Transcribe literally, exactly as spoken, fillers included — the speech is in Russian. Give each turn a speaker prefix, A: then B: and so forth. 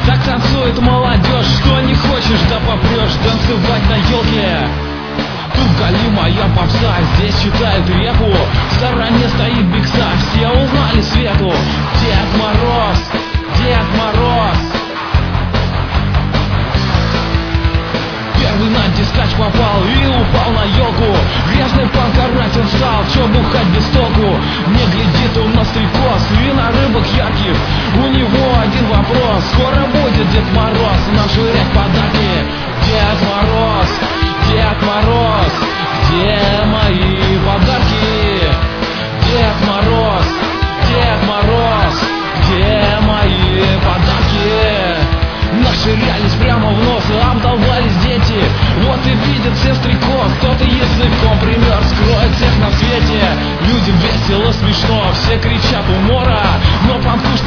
A: Так танцует молодежь, что не хочешь, да попрешь танцевать на елке. Тут галимая попса, здесь читают репу, в стороне стоит бикса, все узнали Свету. Дед Мороз, Дед Мороз. Первый на дискач попал и упал на елку. Грязный панкорать он стал, чё бухать без толку. Не глядит он на стрекоз и на рыбок ярких. У него один вопрос: скоро будет Дед Мороз нам швырять подарки. Дед Мороз, Дед Мороз, где мои подарки? Дед Мороз, Дед Мороз, где мои подарки? Наширялись прямо в нос, обдолбались дети. Вот и видят все стрекоз, кто-то языком пример, скроет всех на свете. Людям весело, смешно, все кричат умора, но панкуш